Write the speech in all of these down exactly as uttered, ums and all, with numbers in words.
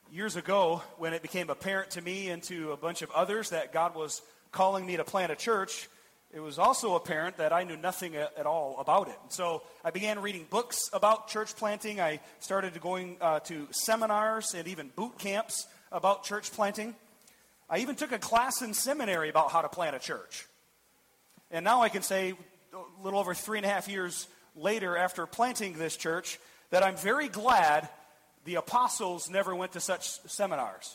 Years ago, when it became apparent to me and to a bunch of others that God was calling me to plant a church, it was also apparent that I knew nothing at all about it. So I began reading books about church planting. I started going uh, to seminars and even boot camps about church planting. I even took a class in seminary about how to plant a church. And now I can say, a little over three and a half years later after planting this church, that I'm very glad the apostles never went to such seminars.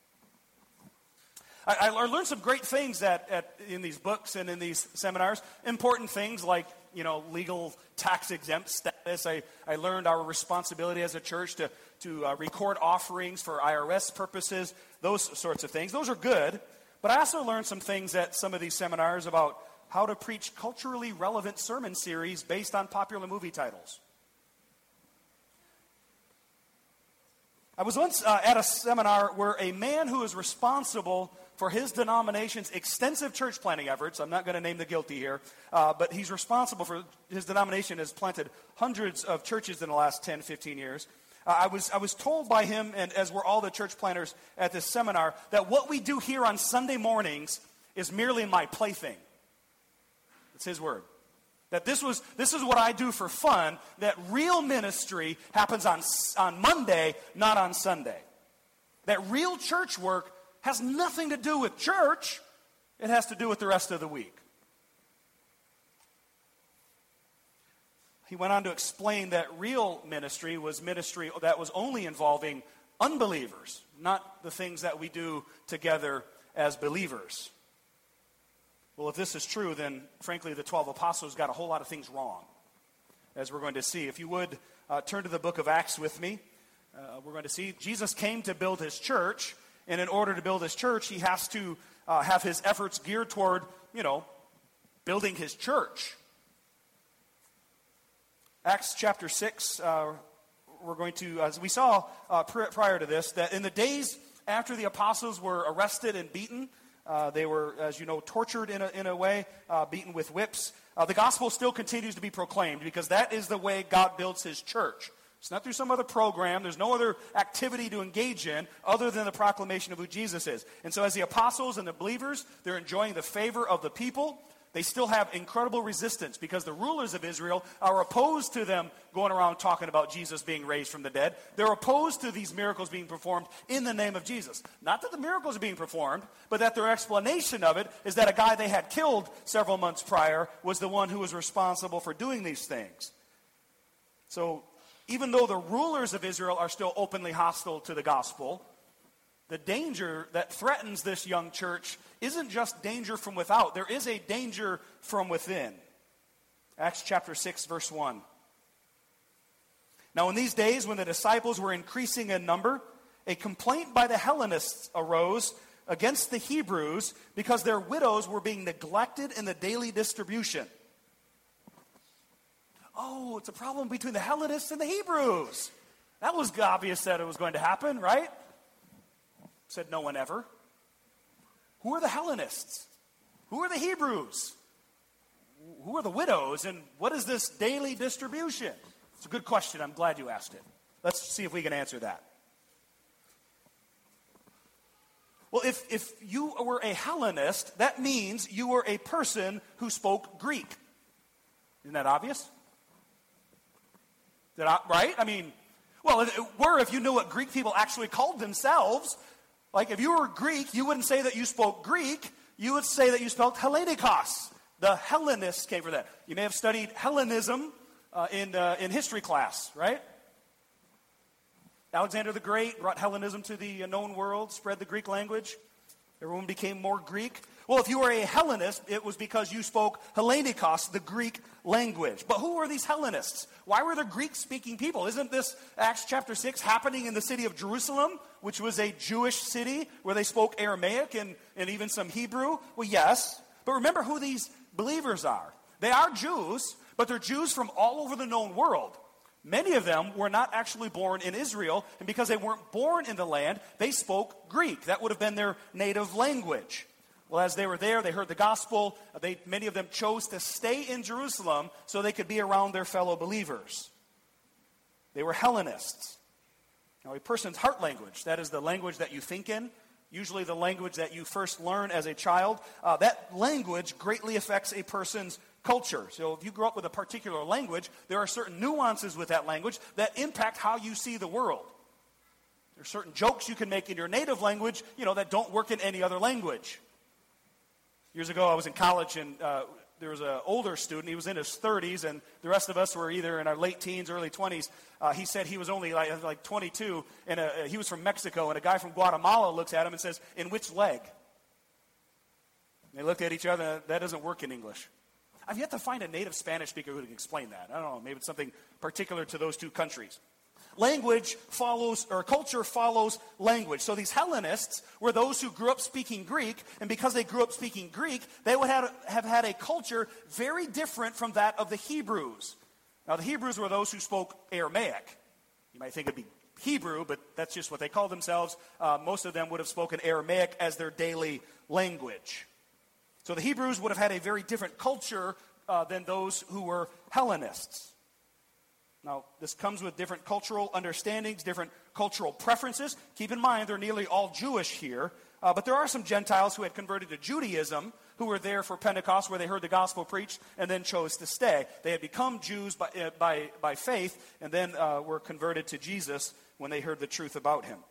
I, I learned some great things at, at, in these books and in these seminars. Important things like, you know, legal tax exempt status. I, I learned our responsibility as a church to, to uh, record offerings for I R S purposes, those sorts of things. Those are good. But I also learned some things at some of these seminars about how to preach culturally relevant sermon series based on popular movie titles. I was once uh, at a seminar where a man who is responsible for his denomination's extensive church planting efforts, I'm not going to name the guilty here, uh, but he's responsible for, his denomination has planted hundreds of churches in the last ten, fifteen years. Uh, I was I was told by him, and as were all the church planters at this seminar, that what we do here on Sunday mornings is merely my plaything. It's his word. That this was this is what I do for fun, that real ministry happens on, on Monday, not on Sunday. That real church work has nothing to do with church. It has to do with the rest of the week. He went on to explain that real ministry was ministry that was only involving unbelievers, not the things that we do together as believers. Well, if this is true, then frankly, the twelve apostles got a whole lot of things wrong, as we're going to see. If you would uh, turn to the book of Acts with me, uh, we're going to see Jesus came to build his church, and in order to build his church, he has to uh, have his efforts geared toward, you know, building his church. Acts chapter six, uh, we're going to, as we saw uh, pr- prior to this, that in the days after the apostles were arrested and beaten, Uh, they were, as you know, tortured in a, in a way, uh, beaten with whips. Uh, the gospel still continues to be proclaimed because that is the way God builds his church. It's not through some other program. There's no other activity to engage in other than the proclamation of who Jesus is. And so as the apostles and the believers, they're enjoying the favor of the people. They still have incredible resistance because the rulers of Israel are opposed to them going around talking about Jesus being raised from the dead. They're opposed to these miracles being performed in the name of Jesus. Not that the miracles are being performed, but that their explanation of it is that a guy they had killed several months prior was the one who was responsible for doing these things. So even though the rulers of Israel are still openly hostile to the gospel, the danger that threatens this young church isn't just danger from without. There is a danger from within. Acts chapter six, verse one. Now in these days, when the disciples were increasing in number, a complaint by the Hellenists arose against the Hebrews because their widows were being neglected in the daily distribution. Oh, it's a problem between the Hellenists and the Hebrews. That was obvious that it was going to happen, right? Said no one ever. Who are the Hellenists? Who are the Hebrews? Who are the widows? And what is this daily distribution? It's a good question. I'm glad you asked it. Let's see if we can answer that. Well, if, if you were a Hellenist, that means you were a person who spoke Greek. Isn't that obvious? Did I, right? I mean, well, it were if you knew what Greek people actually called themselves. Like if you were Greek, you wouldn't say that you spoke Greek. You would say that you spoke Hellenikos. The Hellenists came from that. You may have studied Hellenism uh, in uh, in history class, right? Alexander the Great brought Hellenism to the known world, spread the Greek language. Everyone became more Greek. Well, if you were a Hellenist, it was because you spoke Hellenikos, the Greek language. But who were these Hellenists? Why were there Greek-speaking people? Isn't this Acts chapter six happening in the city of Jerusalem, which was a Jewish city where they spoke Aramaic and, and even some Hebrew? Well, yes. But remember who these believers are. They are Jews, but they're Jews from all over the known world. Many of them were not actually born in Israel, and because they weren't born in the land, they spoke Greek. That would have been their native language. Well, as they were there, they heard the gospel. They, many of them chose to stay in Jerusalem so they could be around their fellow believers. They were Hellenists. Now, a person's heart language, that is the language that you think in, usually the language that you first learn as a child, uh, that language greatly affects a person's culture. So if you grow up with a particular language, there are certain nuances with that language that impact how you see the world. There are certain jokes you can make in your native language, you know, that don't work in any other language. Years ago, I was in college, and uh, there was an older student. He was in his thirties, and the rest of us were either in our late teens, early twenties. Uh, he said he was only like, like twenty-two, and uh, he was from Mexico, and a guy from Guatemala looks at him and says, "In which leg?" And they looked at each other. That doesn't work in English. I've yet to find a native Spanish speaker who can explain that. I don't know, maybe it's something particular to those two countries. Language follows, or culture follows language. So these Hellenists were those who grew up speaking Greek, and because they grew up speaking Greek, they would have, have had a culture very different from that of the Hebrews. Now, the Hebrews were those who spoke Aramaic. You might think it'd be Hebrew, but that's just what they called themselves. Uh, most of them would have spoken Aramaic as their daily language. So the Hebrews would have had a very different culture uh, than those who were Hellenists. Now, this comes with different cultural understandings, different cultural preferences. Keep in mind, they're nearly all Jewish here. Uh, but there are some Gentiles who had converted to Judaism who were there for Pentecost, where they heard the gospel preached and then chose to stay. They had become Jews by, uh, by, by faith and then uh, were converted to Jesus when they heard the truth about him.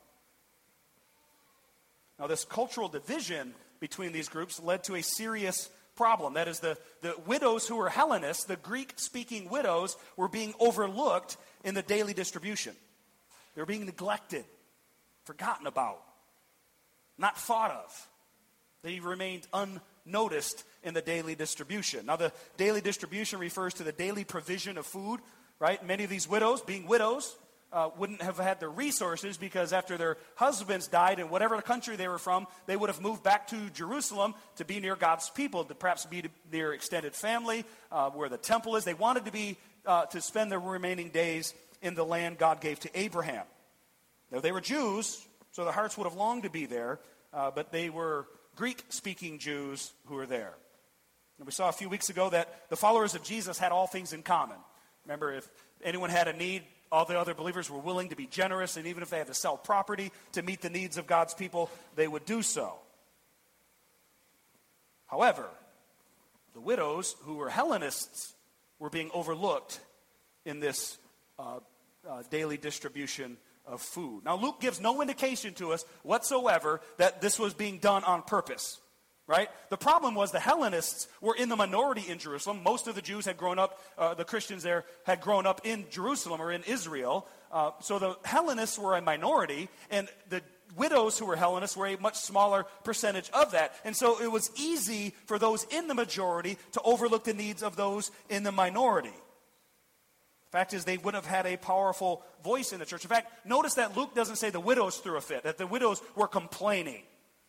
Now, this cultural division between these groups led to a serious problem. That is, the, the widows who were Hellenists, the Greek-speaking widows, were being overlooked in the daily distribution. They were being neglected, forgotten about, not thought of. They remained unnoticed in the daily distribution. Now, the daily distribution refers to the daily provision of food, right? Many of these widows, being widows, Uh, wouldn't have had the resources because after their husbands died in whatever country they were from, they would have moved back to Jerusalem to be near God's people, to perhaps be near extended family, uh, where the temple is. They wanted to be uh, to spend their remaining days in the land God gave to Abraham. Now, they were Jews, so their hearts would have longed to be there, uh, but they were Greek-speaking Jews who were there. And we saw a few weeks ago that the followers of Jesus had all things in common. Remember, if anyone had a need, all the other believers were willing to be generous, and even if they had to sell property to meet the needs of God's people, they would do so. However, the widows, who were Hellenists, were being overlooked in this uh, uh, daily distribution of food. Now, Luke gives no indication to us whatsoever that this was being done on purpose. Right? The problem was the Hellenists were in the minority in Jerusalem. Most of the Jews had grown up, uh, the Christians there had grown up in Jerusalem or in Israel. Uh, so the Hellenists were a minority, and the widows who were Hellenists were a much smaller percentage of that. And so it was easy for those in the majority to overlook the needs of those in the minority. The fact is, they would have had a powerful voice in the church. In fact, notice that Luke doesn't say the widows threw a fit, that the widows were complaining.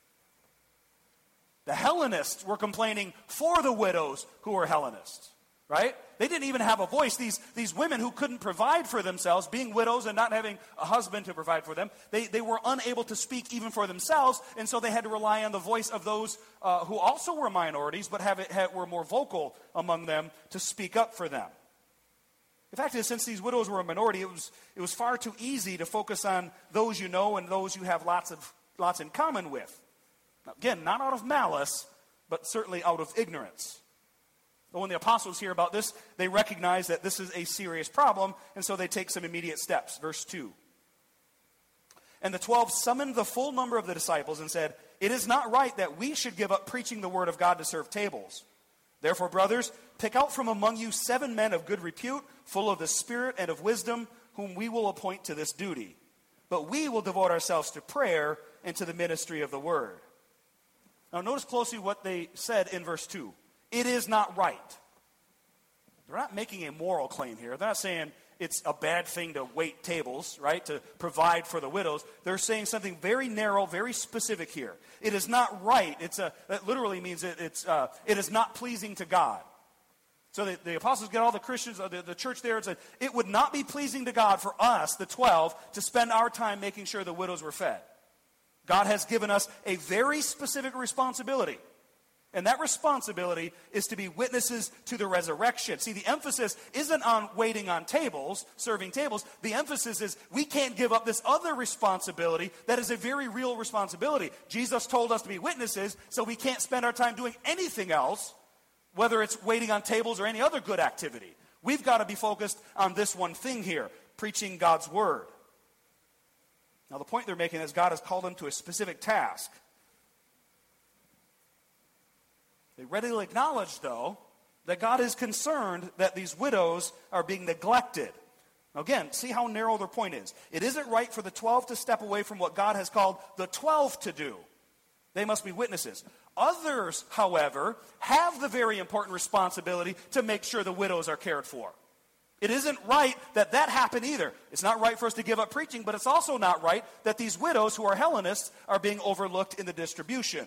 The Hellenists were complaining for the widows who were Hellenists, right? They didn't even have a voice. These, these women who couldn't provide for themselves, being widows and not having a husband to provide for them, they, they were unable to speak even for themselves, and so they had to rely on the voice of those uh, who also were minorities, but have it, have, were more vocal among them to speak up for them. The fact is, since these widows were a minority, it was, it was far too easy to focus on those you know and those you have lots of lots in common with. Now, again, not out of malice, but certainly out of ignorance. But when the apostles hear about this, they recognize that this is a serious problem, and so they take some immediate steps. Verse two. And the twelve summoned the full number of the disciples and said, "It is not right that we should give up preaching the word of God to serve tables. Therefore, brothers, pick out from among you seven men of good repute, full of the Spirit and of wisdom, whom we will appoint to this duty. But we will devote ourselves to prayer and to the ministry of the word." Now, notice closely what they said in verse two. It is not right. They're not making a moral claim here. They're not saying it's a bad thing to wait tables, right, to provide for the widows. They're saying something very narrow, very specific here. It is not right. It's a, that literally means it, it's, uh, it is not pleasing to God. So the, the apostles get all the Christians, uh, the, the church there, and said, it would not be pleasing to God for us, the twelve, to spend our time making sure the widows were fed. God has given us a very specific responsibility. And that responsibility is to be witnesses to the resurrection. See, the emphasis isn't on waiting on tables, serving tables. The emphasis is we can't give up this other responsibility that is a very real responsibility. Jesus told us to be witnesses, so we can't spend our time doing anything else, whether it's waiting on tables or any other good activity. We've got to be focused on this one thing here, preaching God's word. Now, the point they're making is God has called them to a specific task. They readily acknowledge, though, that God is concerned that these widows are being neglected. Now, again, see how narrow their point is. It isn't right for the twelve to step away from what God has called the twelve to do. They must be witnesses. Others, however, have the very important responsibility to make sure the widows are cared for. It isn't right that that happen either. It's not right for us to give up preaching, but it's also not right that these widows who are Hellenists are being overlooked in the distribution.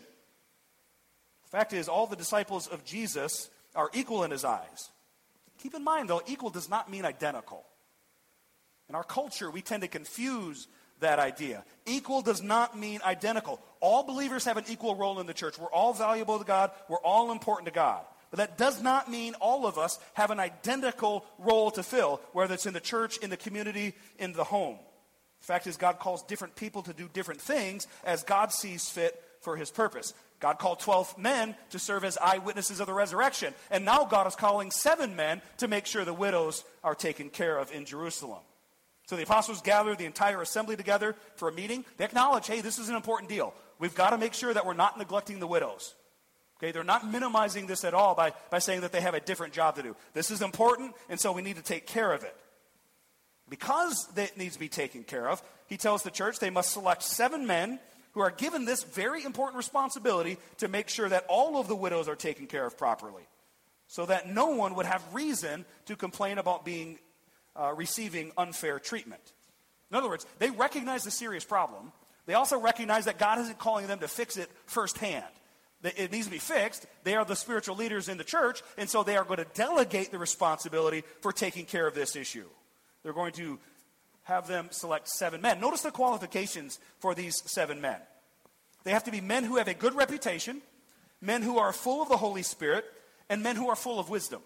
The fact is, all the disciples of Jesus are equal in his eyes. Keep in mind, though, equal does not mean identical. In our culture, we tend to confuse that idea. Equal does not mean identical. All believers have an equal role in the church. We're all valuable to God. We're all important to God. But that does not mean all of us have an identical role to fill, whether it's in the church, in the community, in the home. The fact is, God calls different people to do different things as God sees fit for his purpose. God called twelve men to serve as eyewitnesses of the resurrection. And now God is calling seven men to make sure the widows are taken care of in Jerusalem. So the apostles gather the entire assembly together for a meeting. They acknowledge, hey, this is an important deal. We've got to make sure that we're not neglecting the widows. Okay, they're not minimizing this at all by, by saying that they have a different job to do. This is important, and so we need to take care of it. Because it needs to be taken care of, he tells the church they must select seven men who are given this very important responsibility to make sure that all of the widows are taken care of properly, so that no one would have reason to complain about being uh, receiving unfair treatment. In other words, they recognize the serious problem. They also recognize that God isn't calling them to fix it firsthand. It needs to be fixed. They are the spiritual leaders in the church, and so they are going to delegate the responsibility for taking care of this issue. They're going to have them select seven men. Notice the qualifications for these seven men. They have to be men who have a good reputation, men who are full of the Holy Spirit, and men who are full of wisdom.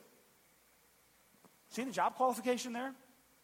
See any job qualification there?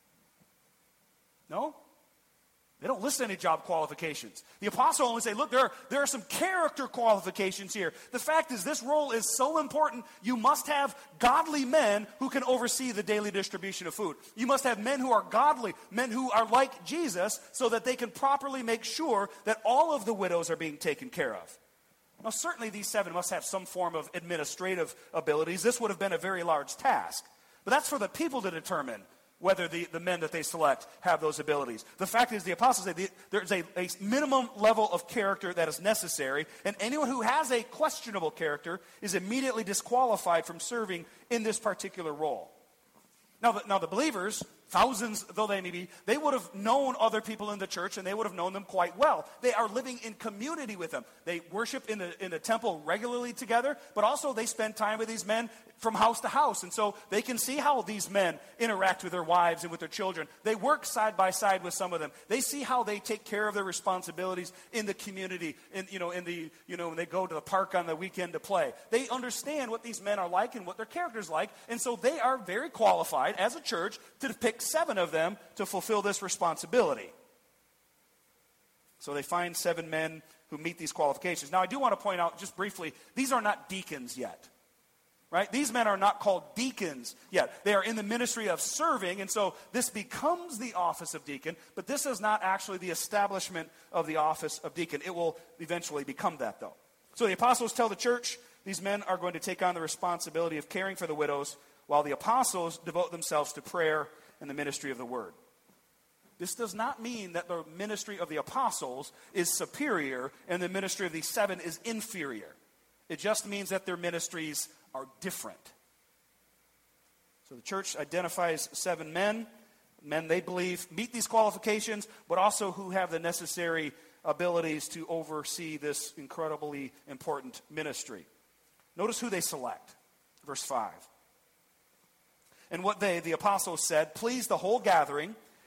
No? They don't list any job qualifications. The apostle only say, look, there are, there are some character qualifications here. The fact is, this role is so important, you must have godly men who can oversee the daily distribution of food. You must have men who are godly, men who are like Jesus, so that they can properly make sure that all of the widows are being taken care of. Now, certainly these seven must have some form of administrative abilities. This would have been a very large task. But that's for the people to determine whether the, the men that they select have those abilities. The fact is, the apostles say the, there's a, a minimum level of character that is necessary, and anyone who has a questionable character is immediately disqualified from serving in this particular role. Now the, now the believers, thousands though they may be, they would have known other people in the church, and they would have known them quite well. They are living in community with them. They worship in the, in the temple regularly together, but also they spend time with these men from house to house. And so they can see how these men interact with their wives and with their children. They work side by side with some of them. They see how they take care of their responsibilities in the community, in, you know, in the, you know, when they go to the park on the weekend to play. They understand what these men are like and what their character's like. And so they are very qualified as a church to pick seven of them to fulfill this responsibility. So they find seven men who meet these qualifications. Now, I do want to point out just briefly, these are not deacons yet. Right? These men are not called deacons yet. They are in the ministry of serving, and so this becomes the office of deacon, but this is not actually the establishment of the office of deacon. It will eventually become that, though. So the apostles tell the church these men are going to take on the responsibility of caring for the widows, while the apostles devote themselves to prayer and the ministry of the word. This does not mean that the ministry of the apostles is superior and the ministry of these seven is inferior. It just means that their ministries are different. So the church identifies seven men, men they believe meet these qualifications, but also who have the necessary abilities to oversee this incredibly important ministry. Notice who they select. Verse five. And what they, the apostles, said, pleased the whole gathering,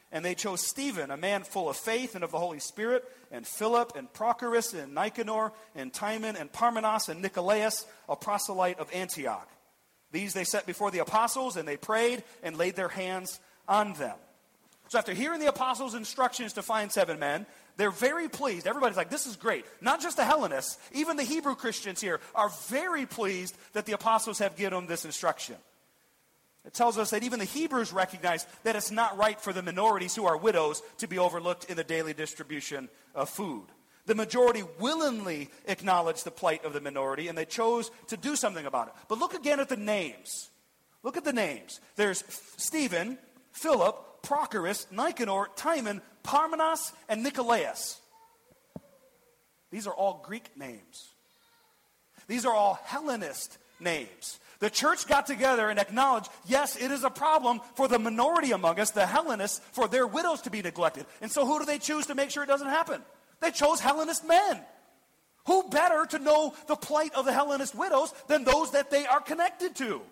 And they chose Stephen, a man full of faith and of the Holy Spirit, and Philip, and Prochorus, and Nicanor, and Timon, and Parmenas, and Nicolaus, a proselyte of Antioch. These they set before the apostles, and they prayed and laid their hands on them. So after hearing the apostles' instructions to find seven men, they're very pleased. Everybody's like, this is great. Not just the Hellenists, even the Hebrew Christians here are very pleased that the apostles have given them this instruction. It tells us that even the Hebrews recognize that it's not right for the minorities who are widows to be overlooked in the daily distribution of food. The majority willingly acknowledged the plight of the minority, and they chose to do something about it. But look again at the names. Look at the names. There's Stephen, Philip, Prochorus, Nicanor, Timon, Parmenas, and Nicolaus. These are all Greek names. These are all Hellenist names. The church got together and acknowledged, yes, it is a problem for the minority among us, the Hellenists, for their widows to be neglected. And so who do they choose to make sure it doesn't happen? They chose Hellenist men. Who better to know the plight of the Hellenist widows than those that they are connected to?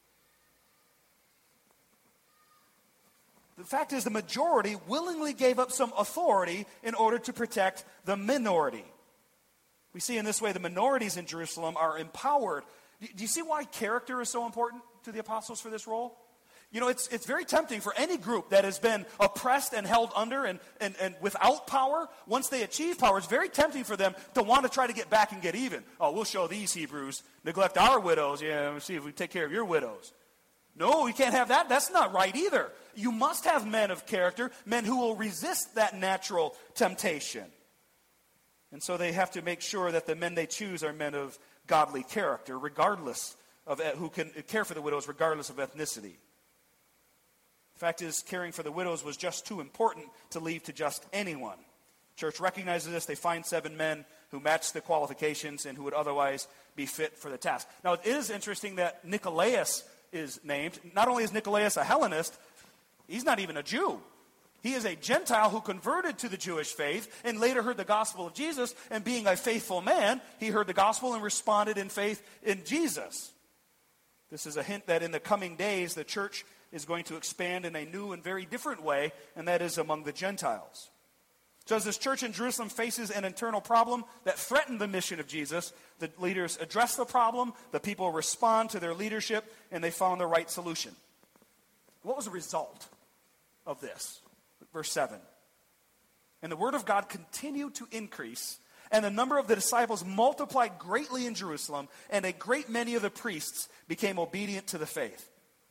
The fact is, the majority willingly gave up some authority in order to protect the minority. We see in this way the minorities in Jerusalem are empowered. Do you see why character is so important to the apostles for this role? You know, it's it's very tempting for any group that has been oppressed and held under and, and, and without power. Once they achieve power, it's very tempting for them to want to try to get back and get even. Oh, we'll show these Hebrews. Neglect our widows. Yeah, we'll see if we take care of your widows. No, you can't have that. That's not right either. You must have men of character, men who will resist that natural temptation. And so they have to make sure that the men they choose are men of godly character, regardless of who can care for the widows, regardless of ethnicity. The fact is, caring for the widows was just too important to leave to just anyone. Church recognizes this. They find seven men who match the qualifications and who would otherwise be fit for the task. Now, it is interesting that Nicolaus is named. Not only is Nicolaus a Hellenist, he's not even a Jew. He is a Gentile who converted to the Jewish faith and later heard the gospel of Jesus, and being a faithful man, he heard the gospel and responded in faith in Jesus. This is a hint that in the coming days, the church is going to expand in a new and very different way, and that is among the Gentiles. So as this church in Jerusalem faces an internal problem that threatened the mission of Jesus, the leaders address the problem, the people respond to their leadership, and they found the right solution. What was the result of this? Verse seven. And the word of God continued to increase, and the number of the disciples multiplied greatly in Jerusalem, and a great many of the priests became obedient to the faith.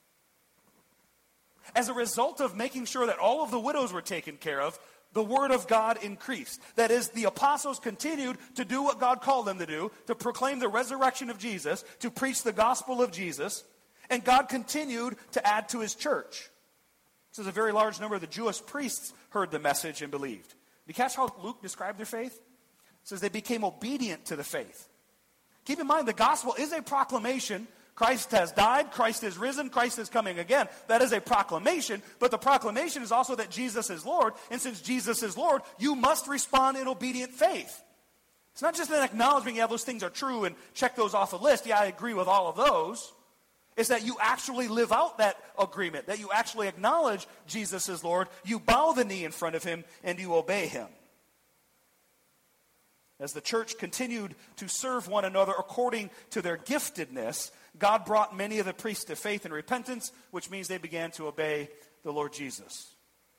As a result of making sure that all of the widows were taken care of, the word of God increased. That is, the apostles continued to do what God called them to do, to proclaim the resurrection of Jesus, to preach the gospel of Jesus, and God continued to add to his church. It says a very large number of the Jewish priests heard the message and believed. Do you catch how Luke described their faith? It says they became obedient to the faith. Keep in mind, the gospel is a proclamation. Christ has died, Christ is risen, Christ is coming again. That is a proclamation, but the proclamation is also that Jesus is Lord, and since Jesus is Lord, you must respond in obedient faith. It's not just an acknowledgement, yeah, those things are true, and check those off the list. Yeah, I agree with all of those. It's that you actually live out that agreement, that you actually acknowledge Jesus is Lord, you bow the knee in front of him, and you obey him. As the church continued to serve one another according to their giftedness, God brought many of the priests to faith and repentance, which means they began to obey the Lord Jesus.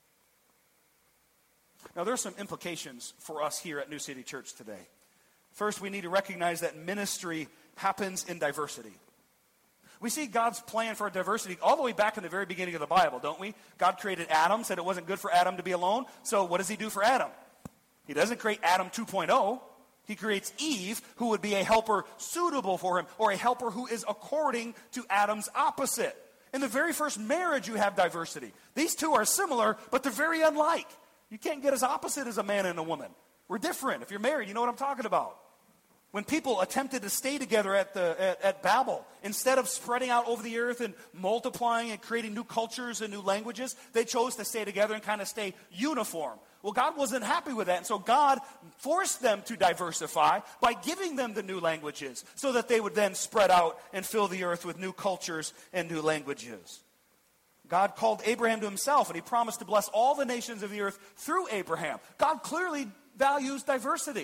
Now, there are some implications for us here at New City Church today. First, we need to recognize that ministry happens in diversity. We see God's plan for diversity all the way back in the very beginning of the Bible, don't we? God created Adam, said it wasn't good for Adam to be alone. So what does he do for Adam? He doesn't create Adam two point oh. He creates Eve, who would be a helper suitable for him, or a helper who is according to Adam's opposite. In the very first marriage, you have diversity. These two are similar, but they're very unlike. You can't get as opposite as a man and a woman. We're different. If you're married, you know what I'm talking about. When people attempted to stay together at, the, at, at Babel, instead of spreading out over the earth and multiplying and creating new cultures and new languages, they chose to stay together and kind of stay uniform. Well, God wasn't happy with that, and so God forced them to diversify by giving them the new languages so that they would then spread out and fill the earth with new cultures and new languages. God called Abraham to himself, and he promised to bless all the nations of the earth through Abraham. God clearly values diversity.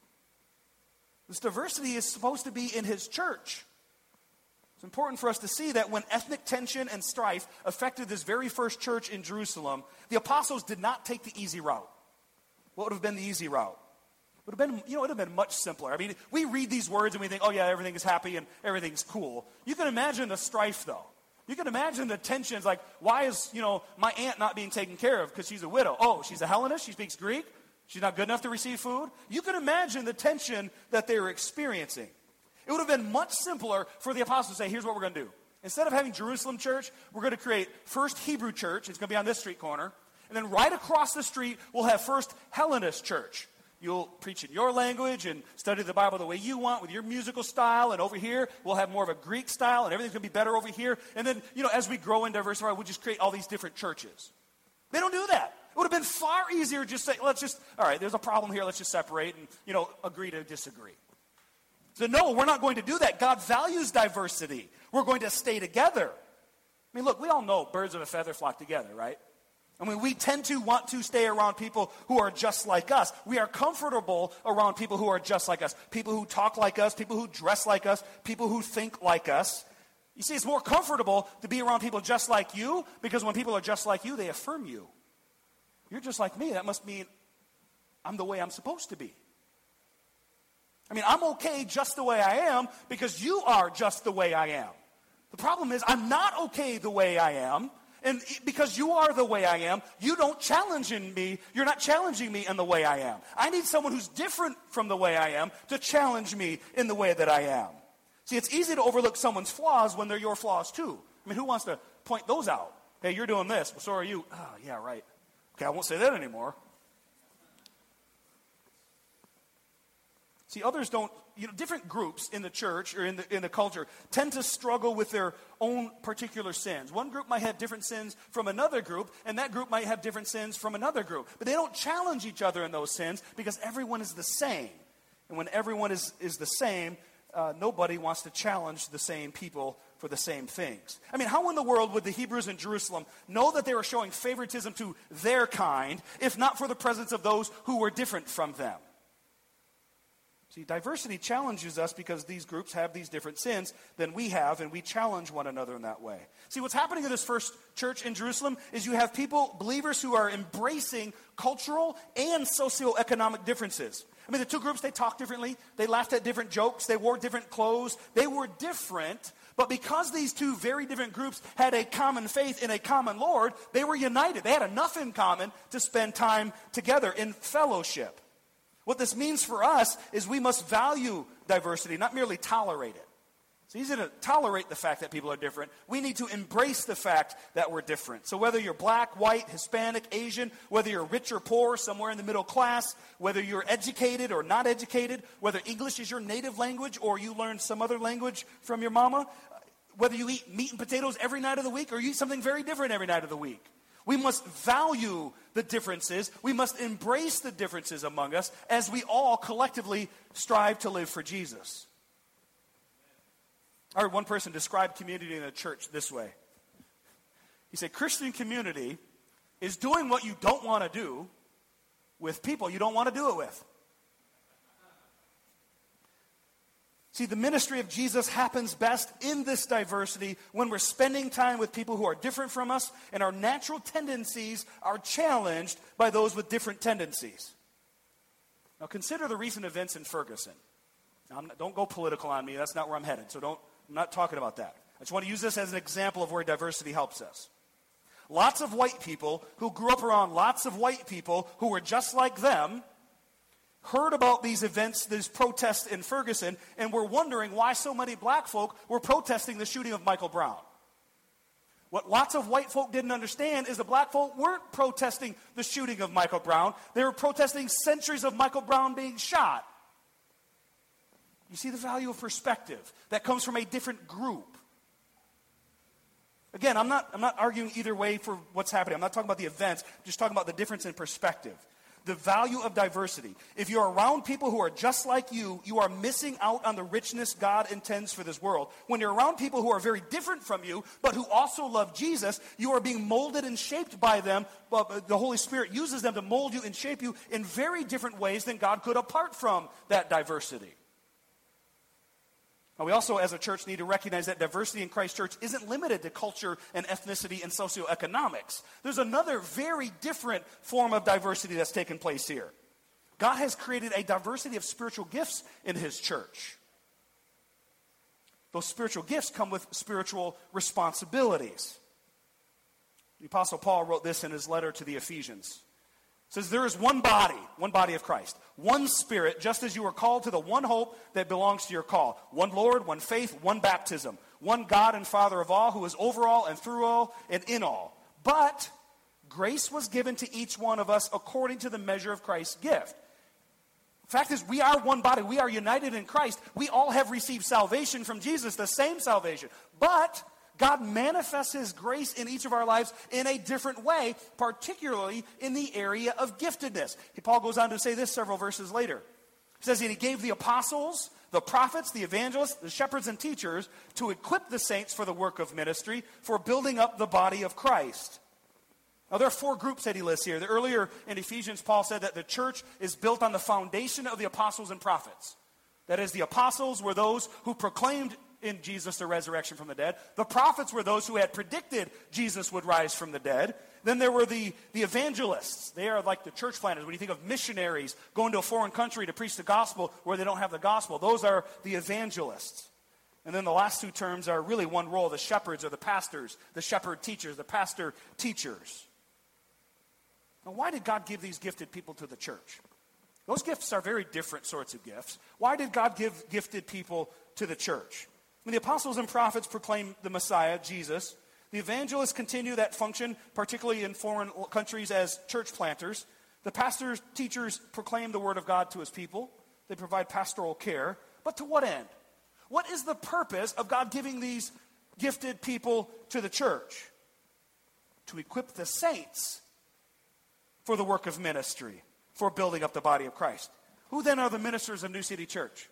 This diversity is supposed to be in his church. It's important for us to see that when ethnic tension and strife affected this very first church in Jerusalem, the apostles did not take the easy route. What would have been the easy route? It would have been, you know, it would have been much simpler. I mean, we read these words and we think, oh yeah, everything is happy and everything's cool. You can imagine the strife, though. You can imagine the tensions, like, why is, you know, my aunt not being taken care of because she's a widow? Oh, she's a Hellenist, she speaks Greek, she's not good enough to receive food? You can imagine the tension that they were experiencing. It would have been much simpler for the apostles to say, here's what we're going to do. Instead of having Jerusalem Church, we're going to create First Hebrew Church. It's going to be on this street corner. And then right across the street, we'll have First Hellenist Church. You'll preach in your language and study the Bible the way you want with your musical style. And over here, we'll have more of a Greek style, and everything's going to be better over here. And then, you know, as we grow and diversify, we'll just create all these different churches. They don't do that. It would have been far easier to just say, let's just, all right, there's a problem here. Let's just separate and, you know, agree to disagree. So no, we're not going to do that. God values diversity. We're going to stay together. I mean, look, we all know birds of a feather flock together, right? I mean, we tend to want to stay around people who are just like us. We are comfortable around people who are just like us. People who talk like us, people who dress like us, people who think like us. You see, it's more comfortable to be around people just like you, because when people are just like you, they affirm you. You're just like me. That must mean I'm the way I'm supposed to be. I mean, I'm okay just the way I am because you are just the way I am. The problem is I'm not okay the way I am. And because you are the way I am, you don't challenge in me. You're not challenging me in the way I am. I need someone who's different from the way I am to challenge me in the way that I am. See, it's easy to overlook someone's flaws when they're your flaws too. I mean, who wants to point those out? Hey, you're doing this. Well, so are you. Oh, yeah, right. Okay, I won't say that anymore. See, others don't, you know, different groups in the church or in the, in the culture tend to struggle with their own particular sins. One group might have different sins from another group, and that group might have different sins from another group. But they don't challenge each other in those sins because everyone is the same. And when everyone is, is the same, uh, nobody wants to challenge the same people for the same things. I mean, how in the world would the Hebrews in Jerusalem know that they were showing favoritism to their kind if not for the presence of those who were different from them? See, diversity challenges us because these groups have these different sins than we have, and we challenge one another in that way. See, what's happening in this first church in Jerusalem is you have people, believers, who are embracing cultural and socioeconomic differences. I mean, the two groups, they talked differently. They laughed at different jokes. They wore different clothes. They were different, but because these two very different groups had a common faith in a common Lord, they were united. They had enough in common to spend time together in fellowship. What this means for us is we must value diversity, not merely tolerate it. It's easy to tolerate the fact that people are different. We need to embrace the fact that we're different. So whether you're black, white, Hispanic, Asian, whether you're rich or poor, somewhere in the middle class, whether you're educated or not educated, whether English is your native language or you learned some other language from your mama, whether you eat meat and potatoes every night of the week or you eat something very different every night of the week. We must value the differences. We must embrace the differences among us as we all collectively strive to live for Jesus. I heard one person describe community in a church this way. He said, Christian community is doing what you don't want to do with people you don't want to do it with. See, the ministry of Jesus happens best in this diversity when we're spending time with people who are different from us and our natural tendencies are challenged by those with different tendencies. Now consider the recent events in Ferguson. Now, I'm not, don't go political on me. That's not where I'm headed. So don't, I'm not talking about that. I just want to use this as an example of where diversity helps us. Lots of white people who grew up around lots of white people who were just like them heard about these events, these protests in Ferguson, and were wondering why so many black folk were protesting the shooting of Michael Brown. What lots of white folk didn't understand is the black folk weren't protesting the shooting of Michael Brown. They were protesting centuries of Michael Brown being shot. You see the value of perspective that comes from a different group. Again, I'm not, I'm not arguing either way for what's happening. I'm not talking about the events. I'm just talking about the difference in perspective. the value of diversity. If you're around people who are just like you, you are missing out on the richness God intends for this world. When you're around people who are very different from you, but who also love Jesus, you are being molded and shaped by them. But the Holy Spirit uses them to mold you and shape you in very different ways than God could apart from that diversity. Now, we also, as a church, need to recognize that diversity in Christ Church isn't limited to culture and ethnicity and socioeconomics. There's another very different form of diversity that's taken place here. God has created a diversity of spiritual gifts in his church. Those spiritual gifts come with spiritual responsibilities. The Apostle Paul wrote this in his letter to the Ephesians. It says, there is one body, one body of Christ, one Spirit, just as you are called to the one hope that belongs to your call. One Lord, one faith, one baptism. One God and Father of all, who is over all and through all and in all. But grace was given to each one of us according to the measure of Christ's gift. Fact is, we are one body. We are united in Christ. We all have received salvation from Jesus, the same salvation. But God manifests his grace in each of our lives in a different way, particularly in the area of giftedness. Paul goes on to say this several verses later. He says that he gave the apostles, the prophets, the evangelists, the shepherds, and teachers to equip the saints for the work of ministry, for building up the body of Christ. Now, there are four groups that he lists here. The earlier in Ephesians, Paul said that the church is built on the foundation of the apostles and prophets. That is, the apostles were those who proclaimed in Jesus the resurrection from the dead. The prophets were those who had predicted Jesus would rise from the dead. Then there were the, the evangelists. They are like the church planters. When you think of missionaries going to a foreign country to preach the gospel where they don't have the gospel, those are the evangelists. And then the last two terms are really one role, the shepherds or the pastors, the shepherd teachers, the pastor teachers. Now, why did God give these gifted people to the church? Those gifts are very different sorts of gifts. Why did God give gifted people to the church? When the apostles and prophets proclaim the Messiah, Jesus, the evangelists continue that function, particularly in foreign countries as church planters. The pastors, teachers proclaim the word of God to his people. They provide pastoral care. But to what end? What is the purpose of God giving these gifted people to the church? To equip the saints for the work of ministry, for building up the body of Christ. Who then are the ministers of New City Church?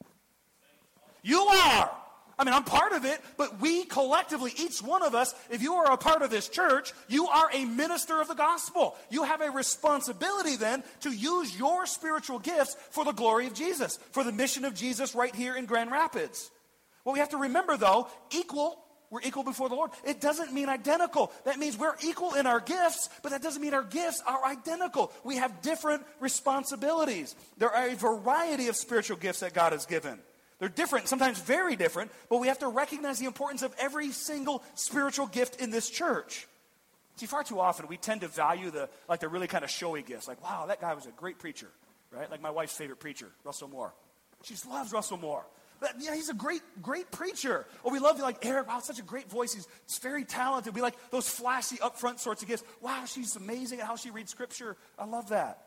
You are! I mean, I'm part of it, but we collectively, each one of us, if you are a part of this church, you are a minister of the gospel. You have a responsibility then to use your spiritual gifts for the glory of Jesus, for the mission of Jesus right here in Grand Rapids. What we have to remember, though, equal, we're equal before the Lord. It doesn't mean identical. That means we're equal in our gifts, but that doesn't mean our gifts are identical. We have different responsibilities. There are a variety of spiritual gifts that God has given. They're different, sometimes very different, but we have to recognize the importance of every single spiritual gift in this church. See, far too often we tend to value the like the really kind of showy gifts. Like, wow, that guy was a great preacher, right? Like my wife's favorite preacher, Russell Moore. She just loves Russell Moore. But, yeah, he's a great, great preacher. Or we love like Eric. Wow, such a great voice. He's, he's very talented. We like those flashy, upfront sorts of gifts. Wow, she's amazing at how she reads Scripture. I love that.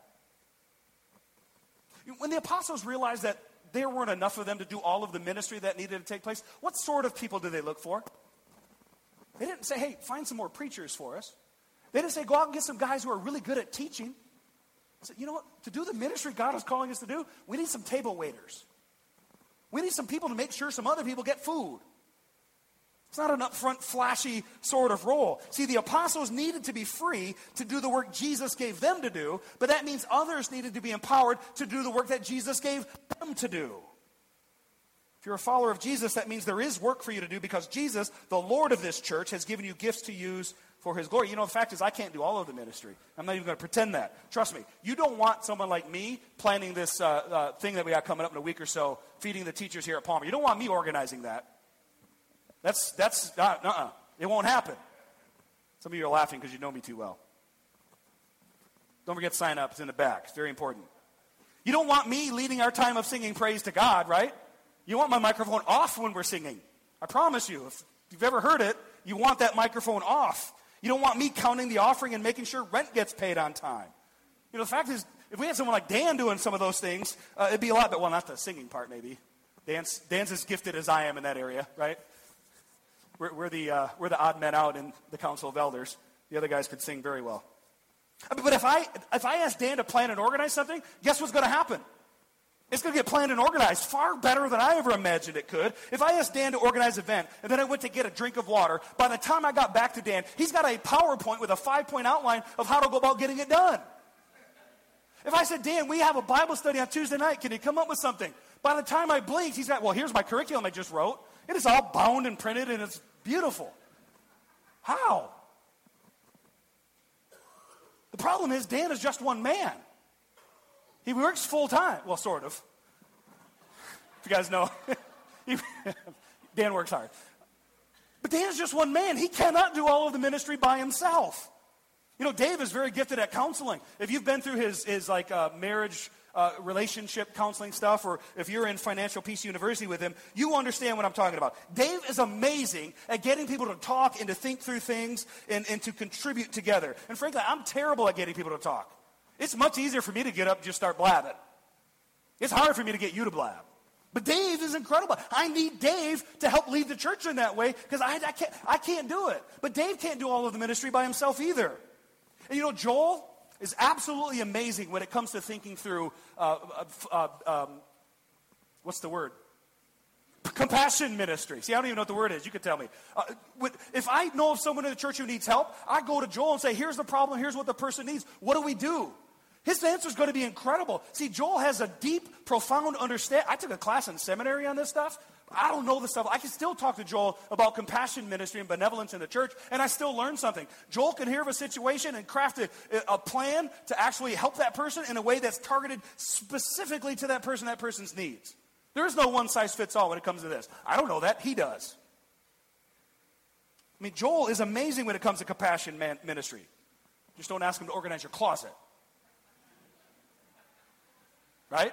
When the apostles realized that there weren't enough of them to do all of the ministry that needed to take place, what sort of people did they look for? They didn't say, hey, find some more preachers for us. They didn't say, go out and get some guys who are really good at teaching. They said, you know what? To do the ministry God is calling us to do, we need some table waiters. We need some people to make sure some other people get food. It's not an upfront, flashy sort of role. See, the apostles needed to be free to do the work Jesus gave them to do, but that means others needed to be empowered to do the work that Jesus gave them to do. If you're a follower of Jesus, that means there is work for you to do because Jesus, the Lord of this church, has given you gifts to use for his glory. You know, the fact is I can't do all of the ministry. I'm not even going to pretend that. Trust me. You don't want someone like me planning this uh, uh, thing that we got coming up in a week or so, feeding the teachers here at Palmer. You don't want me organizing that. That's, that's, uh, uh-uh. It won't happen. Some of you are laughing because you know me too well. Don't forget to sign up. It's in the back. It's very important. You don't want me leading our time of singing praise to God, right? You want my microphone off when we're singing. I promise you. If you've ever heard it, you want that microphone off. You don't want me counting the offering and making sure rent gets paid on time. You know, the fact is, if we had someone like Dan doing some of those things, uh, it'd be a lot, but well, not the singing part maybe. Dan's, Dan's as gifted as I am in that area, right? We're, we're, the, uh, we're the odd men out in the Council of Elders. The other guys could sing very well. I mean, but if I if I ask Dan to plan and organize something, guess what's going to happen? It's going to get planned and organized far better than I ever imagined it could. If I asked Dan to organize an event, and then I went to get a drink of water, by the time I got back to Dan, he's got a PowerPoint with a five-point outline of how to go about getting it done. If I said, Dan, we have a Bible study on Tuesday night, can you come up with something? By the time I blinked, he's got, well, here's my curriculum I just wrote. It is all bound and printed, and it's beautiful. How? The problem is, Dan is just one man. He works full-time. Well, sort of. If you guys know, Dan works hard. But Dan is just one man. He cannot do all of the ministry by himself. You know, Dave is very gifted at counseling. If you've been through his, his like, uh, marriage, uh, relationship counseling stuff, or if you're in Financial Peace University with him, you understand what I'm talking about. Dave is amazing at getting people to talk and to think through things and, and to contribute together. And frankly, I'm terrible at getting people to talk. It's much easier for me to get up and just start blabbing. It's hard for me to get you to blab. But Dave is incredible. I need Dave to help lead the church in that way because I, I, can't, I can't do it. But Dave can't do all of the ministry by himself either. And you know, Joel is absolutely amazing when it comes to thinking through, uh, uh, um, what's the word? Compassion ministry. See, I don't even know what the word is. You could tell me. Uh, if I know of someone in the church who needs help, I go to Joel and say, here's the problem, here's what the person needs. What do we do? His answer is going to be incredible. See, Joel has a deep, profound understanding. I took a class in seminary on this stuff. I don't know this stuff. I can still talk to Joel about compassion ministry and benevolence in the church, and I still learn something. Joel can hear of a situation and craft a, a plan to actually help that person in a way that's targeted specifically to that person, that person's needs. There is no one-size-fits-all when it comes to this. I don't know that. He does. I mean, Joel is amazing when it comes to compassion man- ministry. Just don't ask him to organize your closet. Right?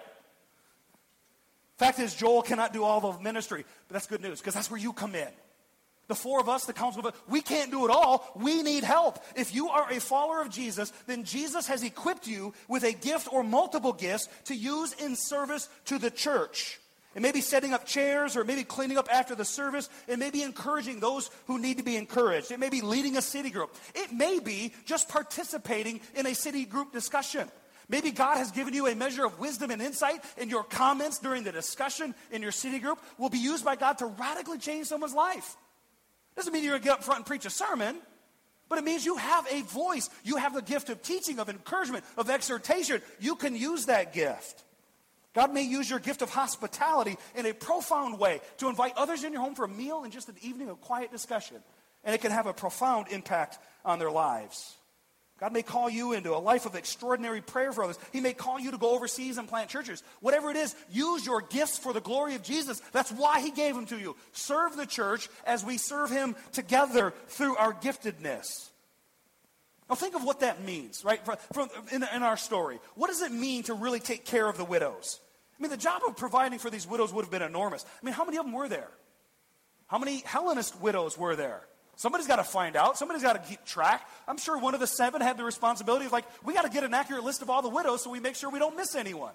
Fact is, Joel cannot do all the ministry, but that's good news because that's where you come in. The four of us, the council of us, we can't do it all. We need help. If you are a follower of Jesus, then Jesus has equipped you with a gift or multiple gifts to use in service to the church. It may be setting up chairs, or maybe cleaning up after the service. It may be encouraging those who need to be encouraged. It may be leading a city group. It may be just participating in a city group discussion. Maybe God has given you a measure of wisdom and insight, and your comments during the discussion in your city group will be used by God to radically change someone's life. Doesn't mean you're going to get up front and preach a sermon, but it means you have a voice. You have the gift of teaching, of encouragement, of exhortation. You can use that gift. God may use your gift of hospitality in a profound way to invite others in your home for a meal and just an evening of quiet discussion, and it can have a profound impact on their lives. God may call you into a life of extraordinary prayer for others. He may call you to go overseas and plant churches. Whatever it is, use your gifts for the glory of Jesus. That's why he gave them to you. Serve the church as we serve him together through our giftedness. Now think of what that means, right? From, from, in, in our story. What does it mean to really take care of the widows? I mean, the job of providing for these widows would have been enormous. I mean, how many of them were there? How many Hellenist widows were there? Somebody's got to find out. Somebody's got to keep track. I'm sure one of the seven had the responsibility of like, we got to get an accurate list of all the widows so we make sure we don't miss anyone.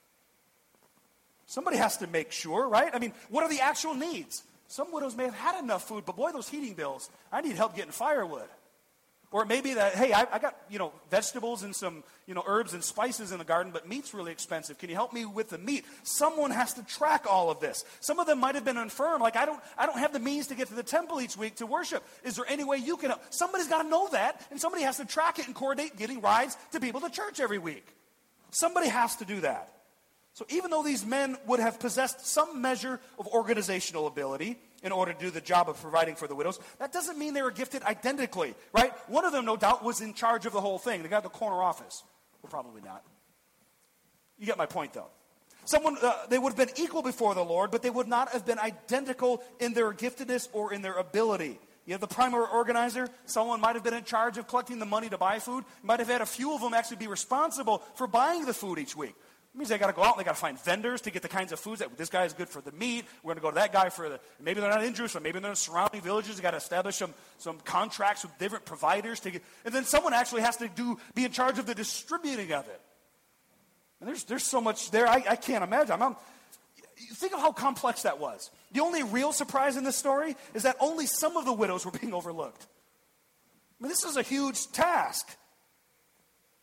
Somebody has to make sure, right? I mean, what are the actual needs? Some widows may have had enough food, but boy, those heating bills, I need help getting firewood. Or it may be that, hey, I, I got, you know, vegetables and some, you know, herbs and spices in the garden, but meat's really expensive. Can you help me with the meat? Someone has to track all of this. Some of them might have been infirm, like I don't, I don't have the means to get to the temple each week to worship. Is there any way you can help? Somebody's got to know that, and somebody has to track it and coordinate getting rides to people to church every week. Somebody has to do that. So even though these men would have possessed some measure of organizational ability in order to do the job of providing for the widows, that doesn't mean they were gifted identically, right? One of them, no doubt, was in charge of the whole thing. The guy at the corner office. Well, probably not. You get my point, though. Someone, uh, they would have been equal before the Lord, but they would not have been identical in their giftedness or in their ability. You have the primary organizer. Someone might have been in charge of collecting the money to buy food. Might have had a few of them actually be responsible for buying the food each week. It means they got to go out and they got to find vendors to get the kinds of foods that this guy is good for the meat. We're going to go to that guy for the, maybe they're not in Jerusalem, maybe they're in surrounding villages. They got to establish some, some contracts with different providers to get, and then someone actually has to do, be in charge of the distributing of it. And there's, there's so much there, I, I can't imagine. I'm, I'm, think of how complex that was. The only real surprise in this story is that only some of the widows were being overlooked. I mean, this is a huge task.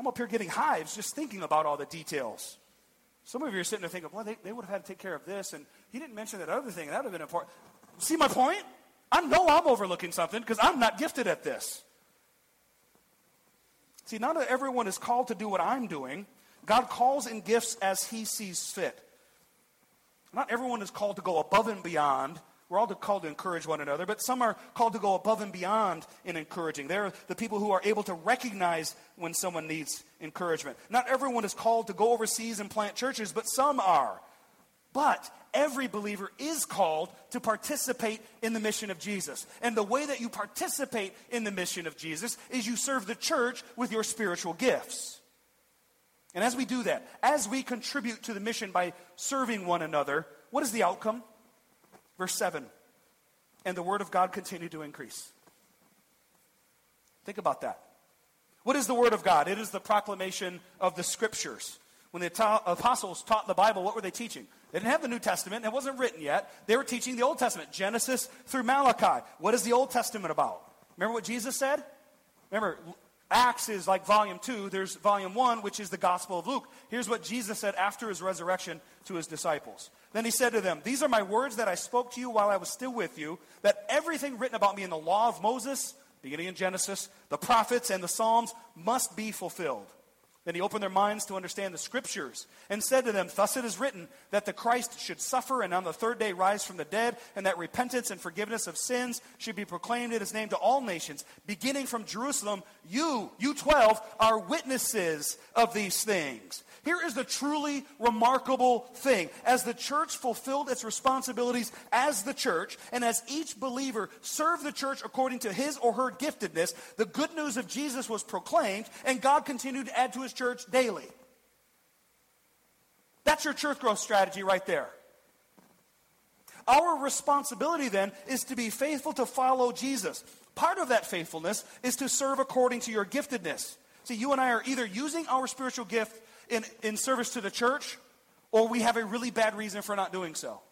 I'm up here getting hives just thinking about all the details. Some of you are sitting there thinking, well, they, they would have had to take care of this, and he didn't mention that other thing, and that would have been important. See my point? I know I'm overlooking something because I'm not gifted at this. See, not everyone is called to do what I'm doing. God calls in gifts as he sees fit. Not everyone is called to go above and beyond. We're all called to encourage one another, but some are called to go above and beyond in encouraging. They're the people who are able to recognize when someone needs encouragement. Not everyone is called to go overseas and plant churches, but some are. But every believer is called to participate in the mission of Jesus. And the way that you participate in the mission of Jesus is you serve the church with your spiritual gifts. And as we do that, as we contribute to the mission by serving one another, what is the outcome? Verse seven, and the word of God continued to increase. Think about that. What is the word of God? It is the proclamation of the scriptures. When the ta- apostles taught the Bible, what were they teaching? They didn't have the New Testament. It wasn't written yet. They were teaching the Old Testament, Genesis through Malachi. What is the Old Testament about? Remember what Jesus said? Remember, Acts is like volume two. There's volume one, which is the Gospel of Luke. Here's what Jesus said after his resurrection to his disciples. Then he said to them, these are my words that I spoke to you while I was still with you, that everything written about me in the law of Moses, beginning in Genesis, the prophets and the Psalms, must be fulfilled. Then he opened their minds to understand the scriptures and said to them, thus it is written that the Christ should suffer and on the third day rise from the dead, and that repentance and forgiveness of sins should be proclaimed in his name to all nations, beginning from Jerusalem. You, you twelve, are witnesses of these things. Here is the truly remarkable thing. As the church fulfilled its responsibilities as the church, and as each believer served the church according to his or her giftedness, the good news of Jesus was proclaimed, and God continued to add to his church daily. That's your church growth strategy right there. Our responsibility then is to be faithful to follow Jesus. Part of that faithfulness is to serve according to your giftedness. See, you and I are either using our spiritual gift in, in service to the church, or we have a really bad reason for not doing so.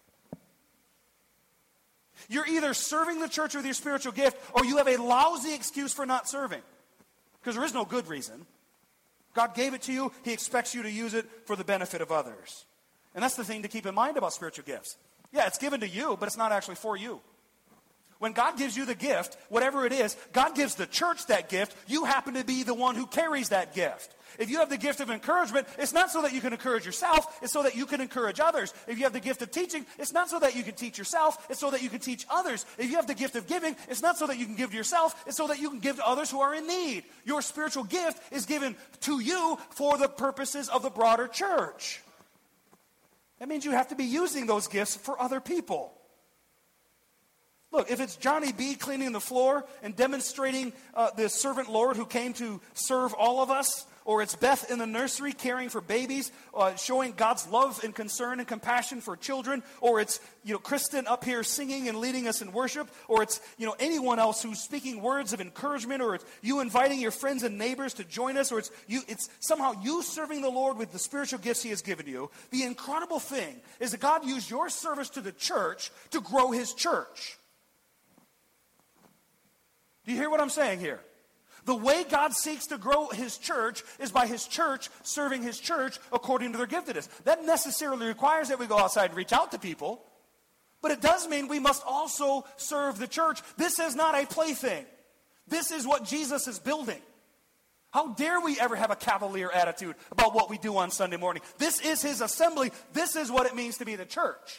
You're either serving the church with your spiritual gift, or you have a lousy excuse for not serving. Because there is no good reason. God gave it to you. He expects you to use it for the benefit of others. And that's the thing to keep in mind about spiritual gifts. Yeah, it's given to you, but it's not actually for you. When God gives you the gift, whatever it is, God gives the church that gift. You happen to be the one who carries that gift. If you have the gift of encouragement, it's not so that you can encourage yourself, it's so that you can encourage others. If you have the gift of teaching, it's not so that you can teach yourself, it's so that you can teach others. If you have the gift of giving, it's not so that you can give to yourself, it's so that you can give to others who are in need. Your spiritual gift is given to you for the purposes of the broader church. That means you have to be using those gifts for other people. Look, if it's Johnny B cleaning the floor and demonstrating uh, the servant Lord who came to serve all of us, or it's Beth in the nursery caring for babies, uh, showing God's love and concern and compassion for children, or it's, you know, Kristen up here singing and leading us in worship, or it's, you know, anyone else who's speaking words of encouragement, or it's you inviting your friends and neighbors to join us, or it's you, it's somehow you serving the Lord with the spiritual gifts he has given you. The incredible thing is that God used your service to the church to grow his church. Do you hear what I'm saying here? The way God seeks to grow his church is by his church serving his church according to their giftedness. That necessarily requires that we go outside and reach out to people. But it does mean we must also serve the church. This is not a plaything. This is what Jesus is building. How dare we ever have a cavalier attitude about what we do on Sunday morning? This is his assembly. This is what it means to be the church.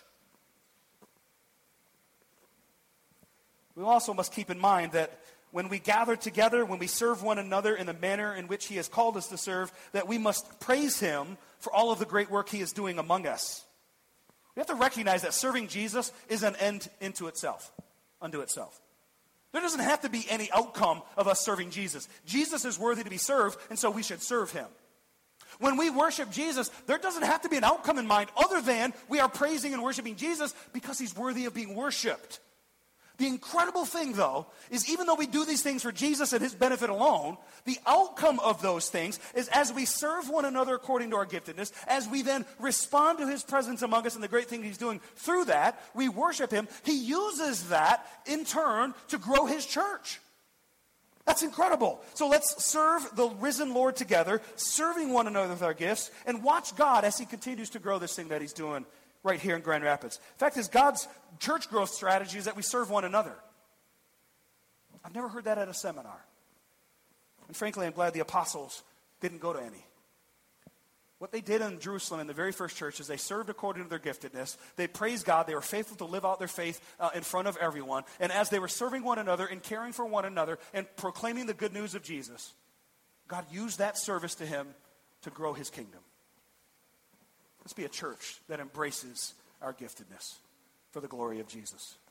We also must keep in mind that when we gather together, when we serve one another in the manner in which he has called us to serve, that we must praise him for all of the great work he is doing among us. We have to recognize that serving Jesus is an end into itself, unto itself. There doesn't have to be any outcome of us serving Jesus. Jesus is worthy to be served, and so we should serve him. When we worship Jesus, there doesn't have to be an outcome in mind other than we are praising and worshiping Jesus because he's worthy of being worshiped. The incredible thing, though, is even though we do these things for Jesus and his benefit alone, the outcome of those things is as we serve one another according to our giftedness, as we then respond to his presence among us and the great thing he's doing through that, we worship him. He uses that, in turn, to grow his church. That's incredible. So let's serve the risen Lord together, serving one another with our gifts, and watch God as he continues to grow this thing that he's doing right here in Grand Rapids. The fact is, God's church growth strategy is that we serve one another. I've never heard that at a seminar. And frankly, I'm glad the apostles didn't go to any. What they did in Jerusalem in the very first church is they served according to their giftedness. They praised God. They were faithful to live out their faith uh, in front of everyone. And as they were serving one another and caring for one another and proclaiming the good news of Jesus, God used that service to him to grow his kingdom. Let's be a church that embraces our giftedness for the glory of Jesus.